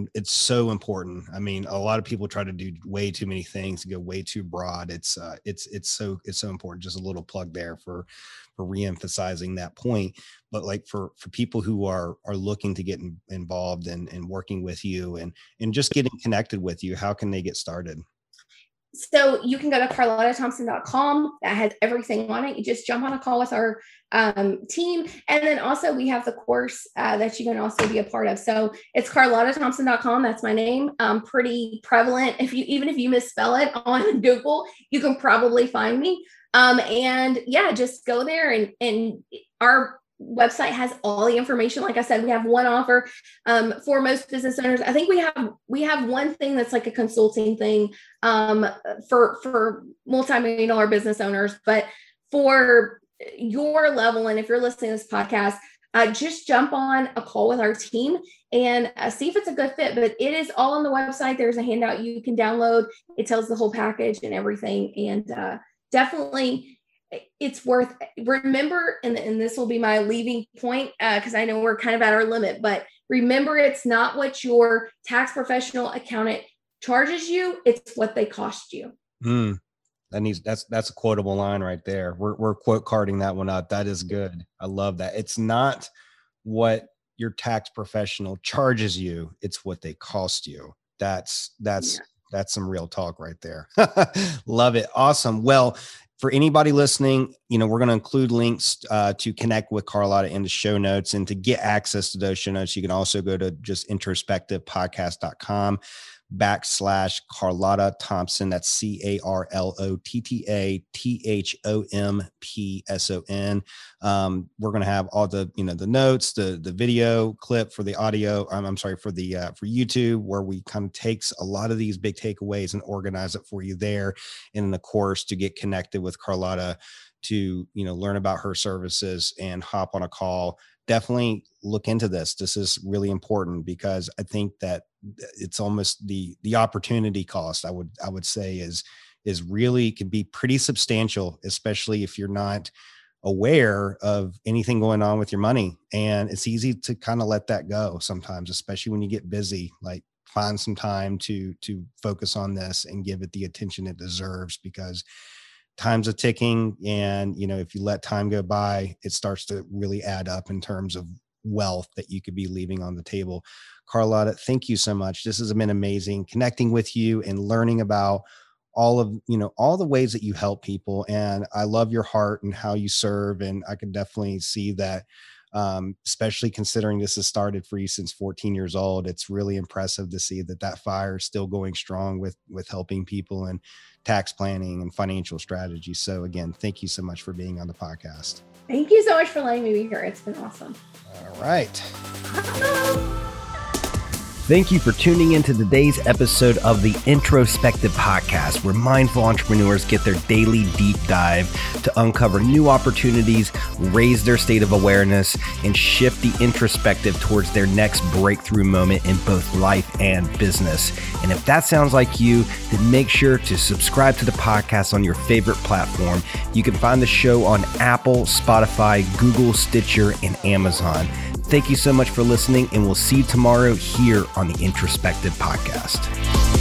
so important. I mean, a lot of people try to do way too many things, go way too broad. It's so important. Just a little plug there for reemphasizing that point. But like for people who are looking to get involved and working with you and just getting connected with you, how can they get started? So you can go to carlottathompson.com. That has everything on it. You just jump on a call with our team. And then also we have the course that you can also be a part of. So it's carlottathompson.com. That's my name. Pretty prevalent. Even if you misspell it on Google, you can probably find me. And yeah, just go there and our website has all the information. Like I said, we have one offer for most business owners. I think we have one thing that's like a consulting thing for multi-million-dollar business owners, but for your level, and if you're listening to this podcast, just jump on a call with our team and see if it's a good fit. But it is all on the website. There's a handout you can download. It tells the whole package and everything. And definitely it's worth, remember, and this will be my leaving point, because I know we're kind of at our limit, but remember, it's not what your tax professional accountant charges you, it's what they cost you. That's a quotable line right there. We're quote carding that one up. That is good. I love that. It's not what your tax professional charges you, it's what they cost you. That's some real talk right there. Love it. Awesome. Well, for anybody listening, we're going to include links to connect with Carlotta in the show notes, and to get access to those show notes, you can also go to just introspectivepodcast.com/Carlotta Thompson. That's CarlottaThompson. We're going to have all the, the notes, the video clip for the audio. For YouTube, where we kind of takes a lot of these big takeaways and organize it for you there. And in the course, to get connected with Carlotta, to, learn about her services and hop on a call. Definitely look into this. This is really important, because I think that it's almost the opportunity cost, I would say, is really can be pretty substantial, especially if you're not aware of anything going on with your money. And it's easy to kind of let that go sometimes, especially when you get busy. Like, find some time to focus on this and give it the attention it deserves, because time's a ticking. And, if you let time go by, it starts to really add up in terms of wealth that you could be leaving on the table. Carlotta, thank you so much. This has been amazing, connecting with you and learning about all the ways that you help people. And I love your heart and how you serve. And I can definitely see that, especially considering this has started for you since 14 years old. It's really impressive to see that fire is still going strong with helping people and tax planning and financial strategy. So again, thank you so much for being on the podcast. Thank you so much for letting me be here. It's been awesome. All right. Thank you for tuning into today's episode of the Introspective Podcast, where mindful entrepreneurs get their daily deep dive to uncover new opportunities, raise their state of awareness, and shift the introspective towards their next breakthrough moment in both life and business. And if that sounds like you, then make sure to subscribe to the podcast on your favorite platform. You can find the show on Apple, Spotify, Google, Stitcher, and Amazon. Thank you so much for listening, and we'll see you tomorrow here on the Introspective Podcast.